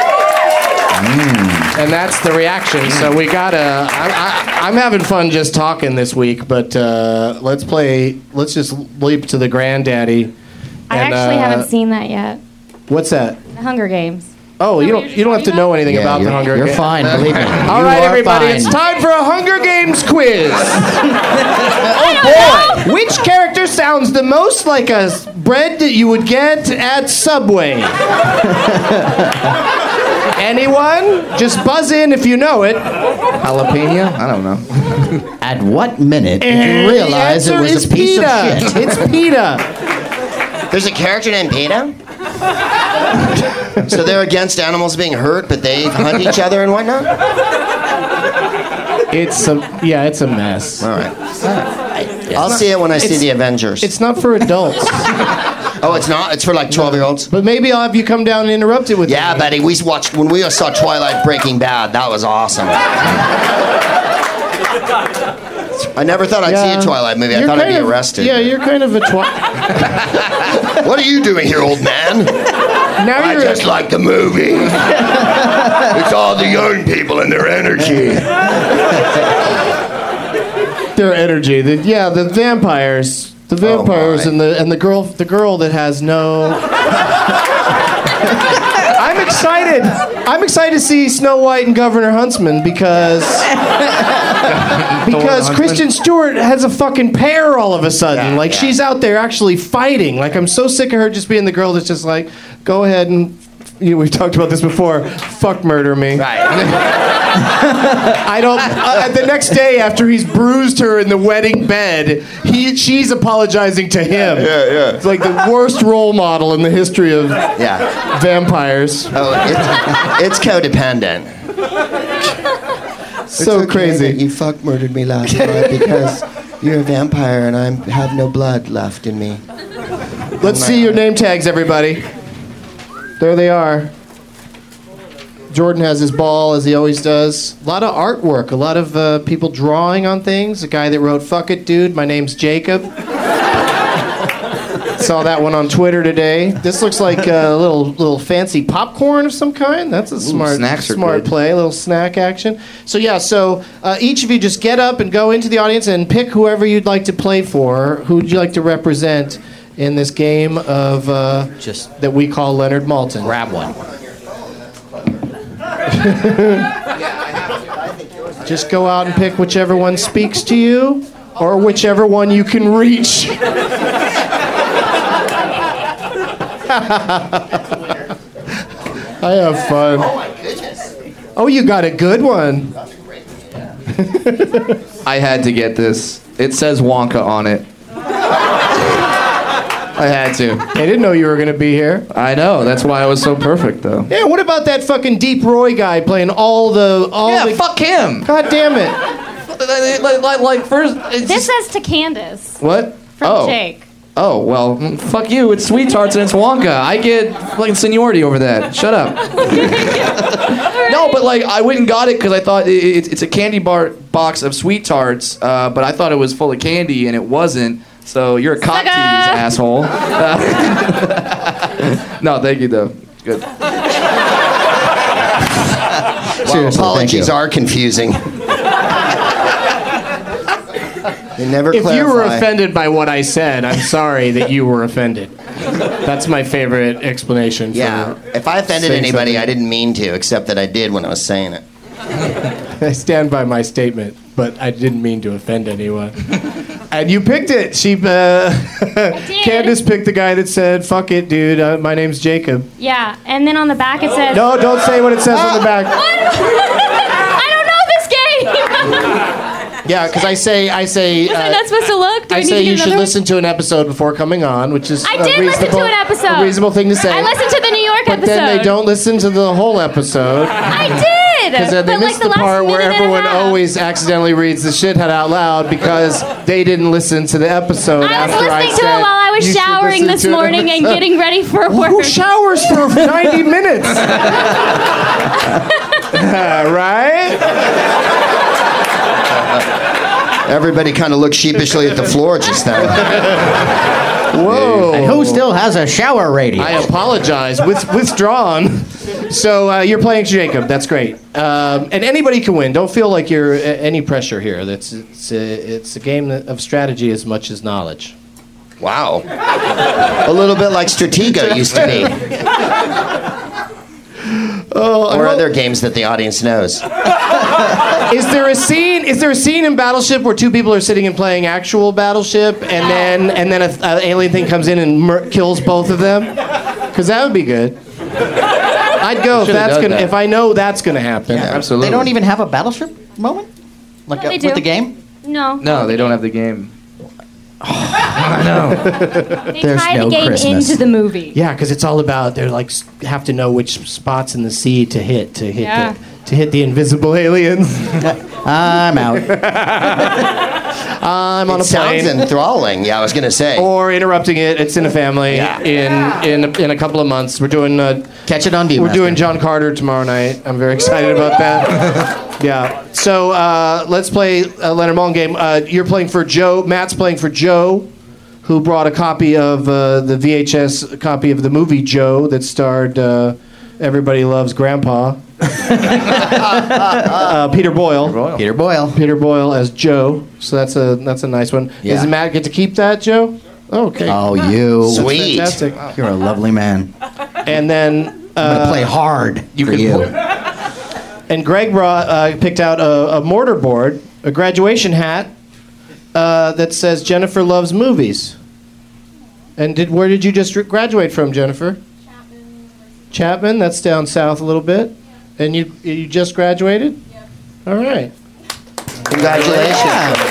And that's the reaction. So we gotta. I, I, I'm having fun just talking this week, but uh, let's play. Let's just leap to the granddaddy. I And, actually uh, haven't seen that yet. What's that? The Hunger Games. Oh, you don't. You don't have to know anything Yeah, about the you're- Hunger you're Games. fine, believe me. All You right, are everybody, fine. it's time for a Hunger Games quiz. Oh boy! Which character sounds the most like a s- bread that you would get at Subway? Anyone? Just buzz in if you know it. Jalapeno? I don't know. At what minute did And you realize the it answer was is a piece PETA. of shit? It's PETA. There's a character named Peter? So they're against animals being hurt, but they hunt each other and whatnot? It's a yeah, it's a mess. All right. I'll see it when I see It's- the Avengers. It's not for adults. Oh, it's not? It's for like twelve-year-olds? But maybe I'll have you come down and interrupt it with Yeah, me. buddy. We watched, when we saw Twilight Breaking Bad, that was awesome. I never thought I'd see Yeah. a Twilight movie. I You're thought I'd kind be of- arrested. Yeah, you're kind of a twi- What are you doing here, old man? Now I you're just like the movie. It's all the young people and their energy. their energy. The, yeah, the vampires. The vampires my. and the and the girl the girl that has no I'm excited. I'm excited to see Snow White and Governor Huntsman because because Kristen Stewart has a fucking pair all of a sudden. Yeah, like yeah. she's out there actually fighting. Like I'm so sick of her just being the girl that's just like, go ahead and you know, we've talked about this before. Fuck murder me. Right. I don't. Uh, the next day, after he's bruised her in the wedding bed, he she's apologizing to him. Yeah, yeah. It's like the worst role model in the history of Yeah. vampires. Oh, it's, it's codependent. So It's okay crazy. that you fuck murdered me last night because you're a vampire and I have no blood left in me. Let's see your name tags, everybody. There they are. Jordan has his ball, as he always does. A lot of artwork, a lot of uh, people drawing on things. A guy that wrote, "Fuck it, dude, my name's Jacob." Saw that one on Twitter today. This looks like a little little fancy popcorn of some kind. That's a smart snacks are smart good. play, a little snack action. So yeah, so uh, each of you just get up and go into the audience and pick whoever you'd like to play for. Who would you like to represent in this game of uh, Just that we call Leonard Maltin? grab one. Just go out and pick whichever one speaks to you, or whichever one you can reach. I have fun. Oh my goodness. Oh, you got a good one. I had to get this. It says Wonka on it. I had to. I didn't know you were going to be here. I know. That's why it was so perfect, though. Yeah, what about that fucking Deep Roy guy playing all the all Yeah, the fuck him. God damn it. Like, like, like first. It's This just- says to Candace what? from oh. Jake. Oh, well, mm, fuck you. It's Sweet Tarts and it's Wonka. I get fucking seniority over that. Shut up. No, but like, I went and got it because I thought it, it, it's a candy bar box of Sweet Tarts, uh, but I thought it was full of candy and it wasn't. So you're a cock tease, asshole. Uh, no, thank you, though. Good. Well, Seriously, apologies thank you. are confusing. They never If clarify. you were offended by what I said, I'm sorry that you were offended. That's my favorite explanation for Yeah. If I offended saying anybody, something. I didn't mean to, except that I did when I was saying it. I stand by my statement, but I didn't mean to offend anyone. And you picked it. She, uh, Candace picked the guy that said, "Fuck it, dude. Uh, my name's Jacob." Yeah, and then on the back it says. No, don't say what it says on the back. I don't know this game. Yeah, because I say, I say, Was I uh, not supposed to look? Do I, I need say to get you should another one? listen to an episode before coming on, which is I a did listen to reasonable- an episode. A reasonable thing to say. I listened to the New York but episode. then they don't listen to the whole episode. I did. Because then they but miss like the, the, part last where minute and a everyone half. always accidentally reads the shithead out loud because they didn't listen to the episode I was after I listening said to it while I was you should showering listen this to an morning and episode. getting ready for work. Who showers for ninety minutes? Right? Everybody kind of looked sheepishly at the floor just then. Whoa. And who still has a shower radio? I apologize. With, withdrawn. So uh, you're playing Jacob. That's great. Um, and anybody can win. Don't feel like you're uh, any pressure here. That's it's a, it's a game of strategy as much as knowledge. Wow. A little bit like Stratego used to be. Oh, Or other games that the audience knows. Is there a scene? Is there a scene in Battleship where two people are sitting and playing actual Battleship, and then and then an alien thing comes in and mur- kills both of them? Because that would be good. I'd go if Should've that's done gonna. that. If I know that's gonna happen. Absolutely. They don't even have a battleship moment? Like No, a, they with do. the game? No. No, they don't have the game. I know. They There's tie no the game Christmas. into the movie. Yeah, because it's all about they like s- have to know which spots in the sea to hit to hit Yeah. the, to hit the invisible aliens. I'm out. I'm on It a plane. sounds enthralling. Yeah, I was going to say. Or interrupting it. It's in a family. Yeah. In in in a couple of months, we're doing. Uh, Catch it on We're Viewmaster. doing John Carter tomorrow night. I'm very excited about that. Yeah. So uh, let's play a Leonard Maltin game. Uh, you're playing for Joe. Matt's playing for Joe, who brought a copy of uh, the V H S copy of the movie Joe that starred uh, Everybody Loves Grandpa. uh, Peter Boyle. Peter Boyle. Peter Boyle as Joe. So that's a that's a nice one. Yeah. Does Matt get to keep that, Joe? Oh, okay. Oh, you. That's Sweet. fantastic. You're a lovely man. And then I'm going to uh, play hard you for can you. pull- And Greg brought, uh, picked out a, a mortar board, a graduation hat uh, that says Jennifer loves movies. And did where did you just graduate from, Jennifer? Chapman. Chapman, that's down south a little bit. And you you just graduated? Yeah. All right. Congratulations.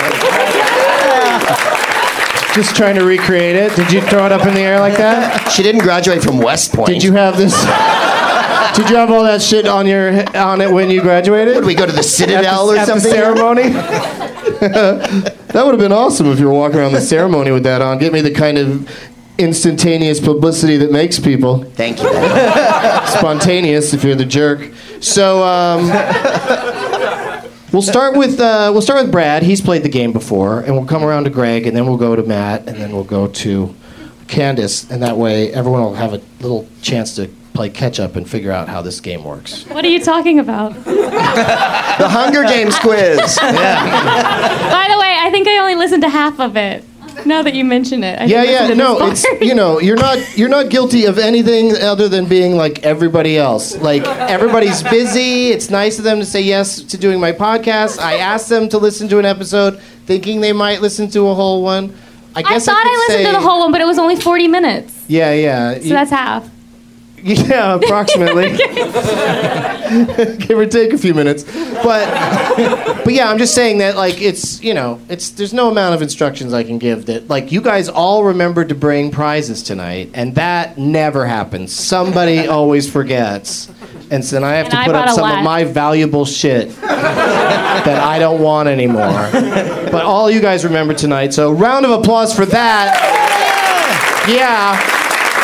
Just trying to recreate it. Did you throw it up in the air like that? She didn't graduate from West Point. Did you have this? Did you have all that shit on your on it when you graduated? Would we go to the Citadel at the, or at something? The ceremony? That would have been awesome if you were walking around the ceremony with that on. Get me the kind of instantaneous publicity that makes people. Thank you. Spontaneous if you're the jerk. So um, we'll start with uh, we'll start with Brad. He's played the game before, and we'll come around to Greg, and then we'll go to Matt, and then we'll go to Candace, and that way everyone will have a little chance to play catch up and figure out how this game works. What are you talking about? The Hunger Games quiz. Yeah. By the way, I think I only listened to half of it. Now that you mention it, I yeah, didn't yeah, listen to no, this it's part. you know, you're not you're not guilty of anything other than being like everybody else. Like everybody's busy. It's nice of them to say yes to doing my podcast. I asked them to listen to an episode, thinking they might listen to a whole one. I I guess thought I, I, could listened say, to the whole one, but it was only forty minutes. Yeah, yeah. So that's half. Yeah, approximately. Give or take a few minutes. But but yeah, I'm just saying that like it's, you know, it's there's no amount of instructions I can give that like you guys all remembered to bring prizes tonight, and that never happens. Somebody always forgets. And so then I have And to I put up brought a some lot. of my valuable shit that I don't want anymore. But all you guys remember tonight, so round of applause for that. Yeah.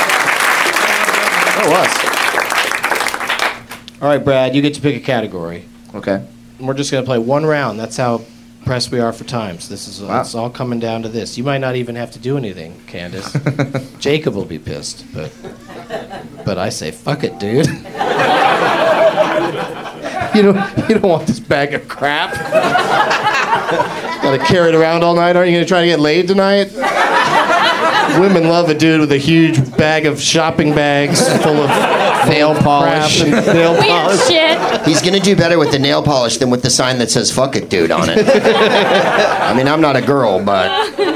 Oh, us. All right, Brad, you get to pick a category. Okay. And we're just going to play one round. That's how pressed we are for times. This is Wow. It's all coming down to this. You might not even have to do anything, Candace. Jacob will be pissed, but but I say, fuck it, dude. you don't you don't want this bag of crap. Got to carry it around all night. Aren't you going to try to get laid tonight? Women love a dude with a huge bag of shopping bags full of nail polish and nail Weird polish. shit. He's gonna do better with the nail polish than with the sign that says "fuck it, dude" on it. I mean, I'm not a girl, but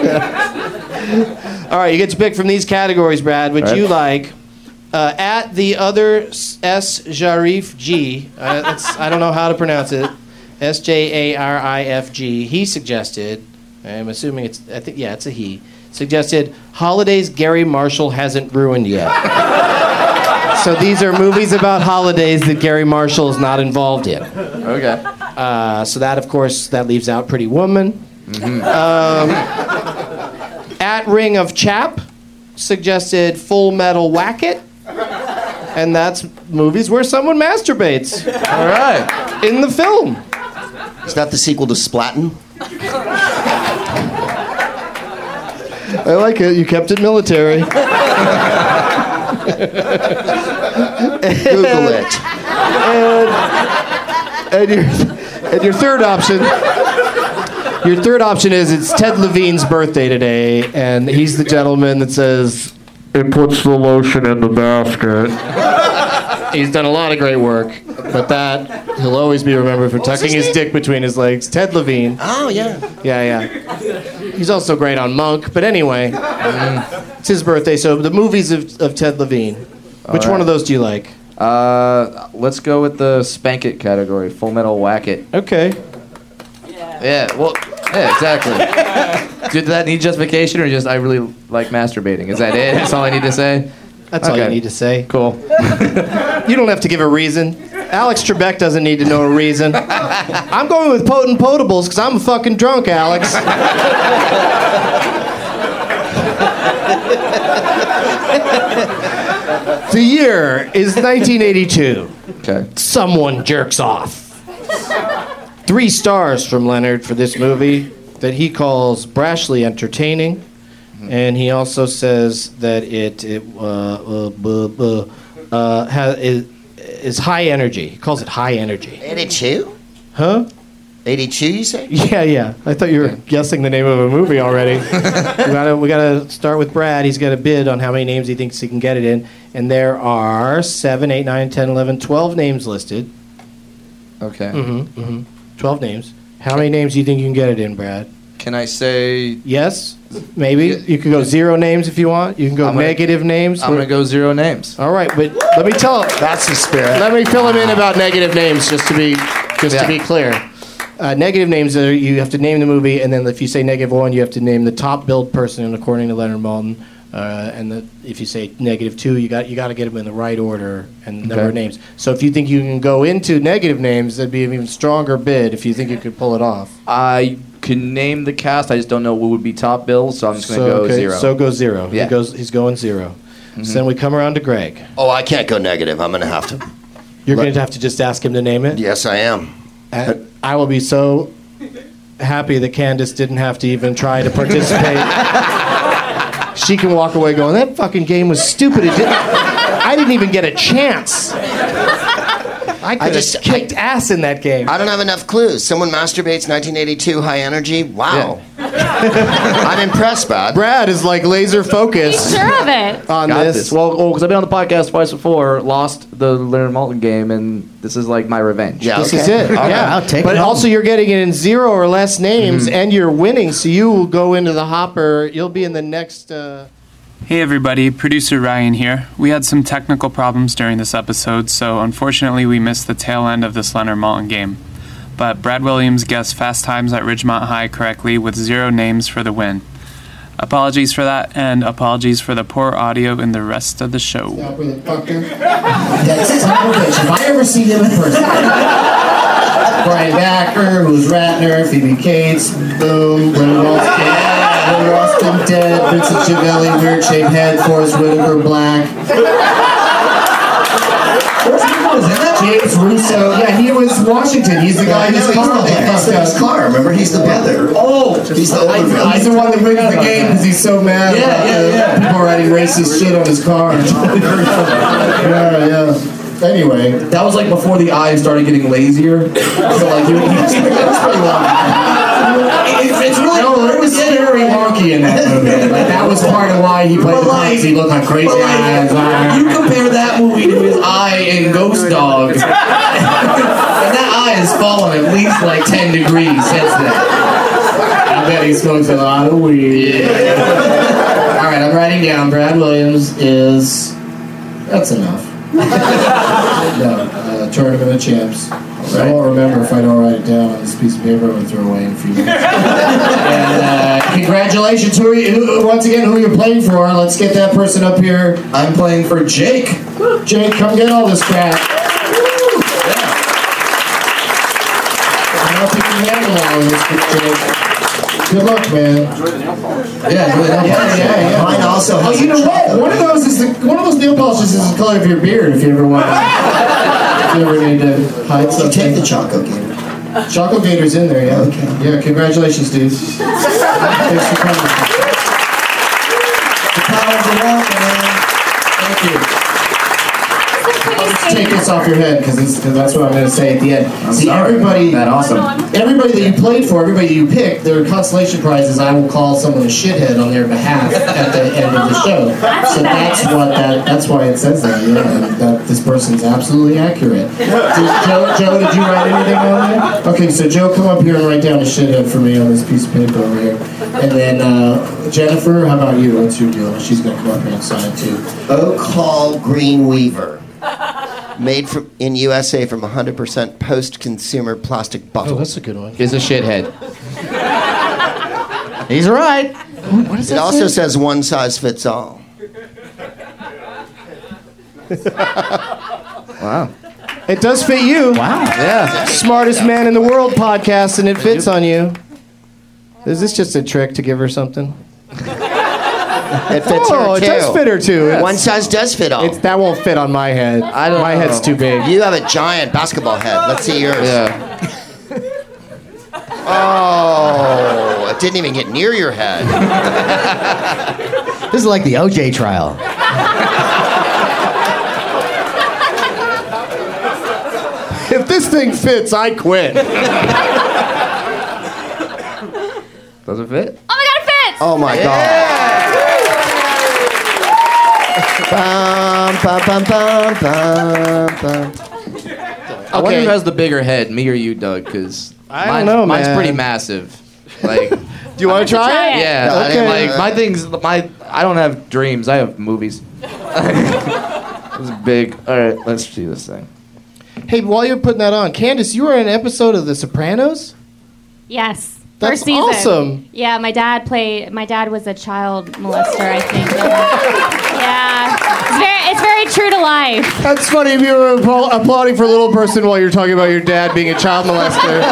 All right, you get to pick from these categories, Brad. Would All right. you like uh, at the other S Jarif G? Uh, that's, I don't know how to pronounce it. S J A R I F G. He suggested. I'm assuming it's. I think yeah, it's a he. Suggested holidays Gary Marshall hasn't ruined yet. So these are movies about holidays that Gary Marshall is not involved in. Okay. Uh, so that, of course, that leaves out Pretty Woman. Mm-hmm. Um, at Ring of Chap suggested Full Metal Whack-It. And that's movies where someone masturbates. All right. In the film. is that the sequel to Splattin'? I like it. You kept it military. Google it. And, and, your, and your third option, your third option is it's Ted Levine's birthday today, and he's the gentleman that says, it puts the lotion in the basket. He's done a lot of great work, but that, he'll always be remembered for tucking his, his dick between his legs. Ted Levine. Oh, yeah. Yeah, yeah. He's also great on Monk, but anyway, mm, it's his birthday, so the movies of, of Ted Levine. Which right. one of those do you like? Uh, let's go with the Spank It category. Full Metal Whack It. Okay. Yeah. Well. Yeah. Exactly. Did that need justification, or just I really like masturbating? Is that it? That's all I need to say. That's all you need to say. Cool. You don't have to give a reason. Alex Trebek doesn't need to know a reason. I'm going with Potent Potables because I'm a fucking drunk, Alex. The year is nineteen eighty-two. Okay. Someone jerks off. Three stars from Leonard for this movie that he calls brashly entertaining. Mm-hmm. And he also says that it, it uh, uh, uh, uh, uh, has, is, is high energy. He calls it high energy. eighty-two? Huh? eighty-two, you say? Yeah, yeah. I thought you were guessing the name of a movie already. we gotta, we gotta start with Brad. He's got a bid on how many names he thinks he can get it in. And there are seven, eight, nine, ten, eleven, twelve names listed. Okay. Mm-hmm, mm-hmm. twelve names. How many names do you think you can get it in, Brad? Can I say yes? Maybe you can go zero names if you want. You can go I'm gonna- negative names. I'm gonna go zero names. All right, but let me tell. That's the spirit. Let me fill him in about negative names, just to be just Yeah. to be clear. Uh, negative names are you have to name the movie, and then if you say negative one, you have to name the top billed person according to Leonard Maltin. Uh, and the, if you say negative two, you got you got to get them in the right order and number Okay. of names. So if you think you can go into negative names, that'd be an even stronger bid. If you think you could pull it off. I can name the cast. I just don't know what would be top bills, so I'm just gonna So, go okay, zero. So go zero. Yeah. He goes. He's going 0 So then we come around to Greg. Oh, I can't go negative. I'm going to have to. You're Let- going to have to just ask him to name it. Yes, I am. And I will be so happy that Candace didn't have to even try to participate. She can walk away going, that fucking game was stupid. It didn't, I didn't even get a chance. I could just- have kicked ass in that game. I don't have enough clues. Someone masturbates, nineteen eighty-two, high energy. Wow. I'm impressed, Brad. Brad is like laser focused Sure of it. on Got this. this. Well, because I've been on the podcast twice before, lost the Leonard Maltin game, and this is like my revenge. Yeah, This okay. is it. All right. Yeah, I'll take but it home. also you're getting it in zero or less names, and you're winning, so you will go into the hopper. You'll be in the next. Uh... Hey everybody, producer Ryan here. We had some technical problems during this episode, so unfortunately we missed the tail end of this Leonard Maltin game. But Brad Williams guessed Fast Times at Ridgemont High correctly with zero names for the win. Apologies for that, and apologies for the poor audio in the rest of the show. That's son of a bitch. If I ever see him in person, Brian Backer, who's Ratner, Phoebe Cates, boom, Glenn Ralston, Glenn Ralston dead, Vincent Chiavelli, weird shaped head, Forrest Whitaker, black. James Russo, yeah, he was Washington. He's the guy who's car. That's his car. Remember, he's the brother. Oh, he's the older brother. He's the one that wins the game because he's so mad. Yeah, about yeah, yeah. People writing racist shit on his car. yeah, yeah. Anyway, that was like before the eyes started getting lazier. So like, you, you, that was pretty long. It, it's really no, it was very wonky in that movie. Like that was part of why he played the like, He looked like crazy like, eyes. You compare that movie to his eye in Ghost Dog, and that eye has fallen at least like ten degrees since then. I bet he smokes a lot of weed. Yeah. All right, I'm writing down. Brad Williams is. That's enough. No, uh, Tournament of Champs. Right. I won't remember if I don't write it down on this piece of paper. I'm going to throw away in a few minutes. And uh, congratulations. Who, are you, who once again, who you're playing for. Let's get that person up here. I'm playing for Jake. Jake, come get all this crap. I hope you can handle all of this, Jake. Good luck, man. Yeah, really yeah, yeah, yeah. Mine also has Oh, you a know what? chocolate One of those is the, one of those nail polishes is the color of your beard. If you ever want, if you ever need to hide something. Take the Choco Gator. Choco Gator's in there, yeah. Okay. Yeah, congratulations, dude. Thanks for coming. The powers of walk, man. Thank you. I'll just take this off your head because that's what I'm going to say at the end. I'm See, sorry. everybody, That awesome. everybody that you played for, everybody that you picked, their consolation prizes. I will call someone a shithead on their behalf at the end of the show. So that's what that. That's why it says that. Yeah, that this person's absolutely accurate. Did, Joe, Joe, did you write anything on there? Okay, so Joe, come up here and write down a shithead for me on this piece of paper over here. And then uh, Jennifer, how about you? What's your deal? She's going to come up here and sign too. Oak Hall Green Weaver. Made from, in U S A from one hundred percent post-consumer plastic bottles. Oh, that's a good one. Is a shithead. He's right. What, what does It that also say? says one size fits all. Wow. It does fit you. Wow. Yeah. Smartest man in the world podcast, and it fits on you. Is this just a trick to give her something? It fits oh, her it too. does fit her too. It's- One size does fit all. It's, that won't fit on my head. I don't my know. head's too big. You have a giant basketball head. Let's see yours. Yeah. Oh, it didn't even get near your head. This is like the O J trial. If this thing fits, I quit. Does it fit? Oh my god, it fits! Oh my god. Bum, bum, bum, bum, bum, bum. I wonder Okay. who has the bigger head, me or you, Doug? Because I don't know, mine's man. pretty massive. Like, Do you want to try it? Yeah. No, I didn't Like wanna- my things, my I don't have dreams. I have movies. It's big. All right, let's see this thing. Hey, while you're putting that on, Candace, you were in an episode of The Sopranos? Yes. That's First season. awesome. Yeah, my dad played. My dad was a child molester, I think. And, yeah, it's very, it's very true to life. That's funny if you were appla- applauding for a little person while you're talking about your dad being a child molester.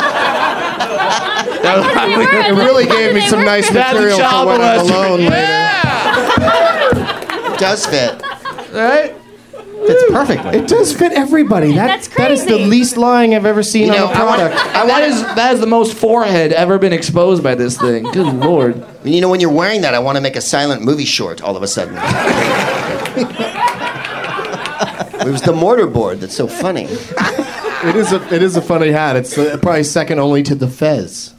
It really gave me some nice Dad's a material for child when I'm molester. alone later. It does fit. Right? Fits perfectly. It does fit everybody. That, That's That is the crazy. least lying I've ever seen You know, on a I want- product. I That want is that is the most forehead ever been exposed by this thing. Good lord. You know, when you're wearing that, I want to make a silent movie short all of a sudden. It was the mortarboard that's so funny. It is a it is a funny hat. It's uh, probably second only to the Fez.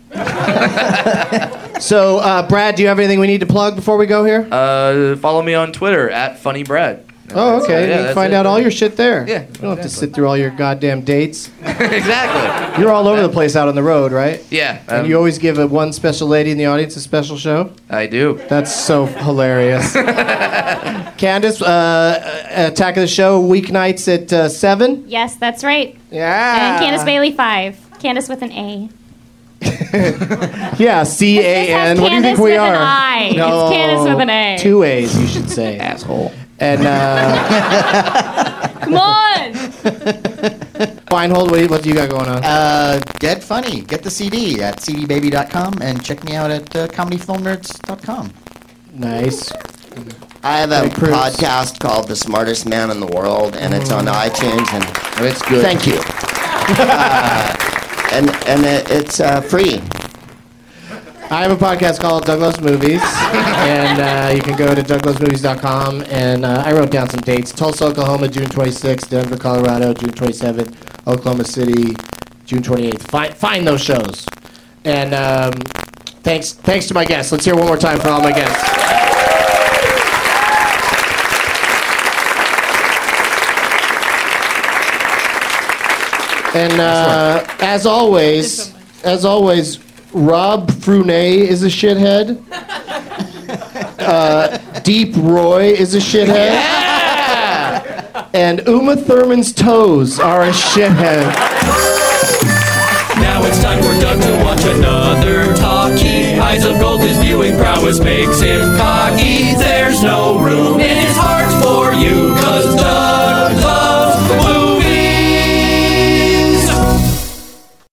So, uh, Brad, do you have anything we need to plug before we go here? Uh, follow me on Twitter at Funny Brad. Oh, okay. Yeah, you can that's find it. out all your shit there. Yeah, You don't have to exactly. sit through all your goddamn dates. Exactly. You're all over the place out on the road, right? Yeah. And um, you always give a one special lady in the audience a special show? I do. That's so hilarious. Candace, uh, Attack of the Show, weeknights at uh, seven? Yes, that's right. Yeah. And Candace Bailey five. Candace with an A. Yeah, C A N. What do you think Candace we with are? an I. It's No, Candace with an A. Two A's, you should say. Asshole. And, uh, Come on. Feinhold, what do you, what do you got going on? Uh, get funny. Get the C D at c d baby dot com and check me out at uh, comedy film nerds dot com. Nice. I have a Hey, Bruce. podcast called The Smartest Man in the World, and it's on iTunes. And It's good. Thank you. uh, and and it, it's uh, free. I have a podcast called Douglas Movies, and uh, you can go to douglas movies dot com, and uh, I wrote down some dates. Tulsa, Oklahoma, June twenty-sixth, Denver, Colorado, June twenty-seventh, Oklahoma City, June twenty-eighth. Find, find those shows. And um, thanks, thanks to my guests. Let's hear one more time for all my guests. And uh, as always, as always, Rob Frunet is a shithead. Uh, Deep Roy is a shithead. And Uma Thurman's toes are a shithead. Now it's time for Doug to watch another talkie. Eyes of gold, his viewing prowess makes him cocky. There's no room in his heart for you, cause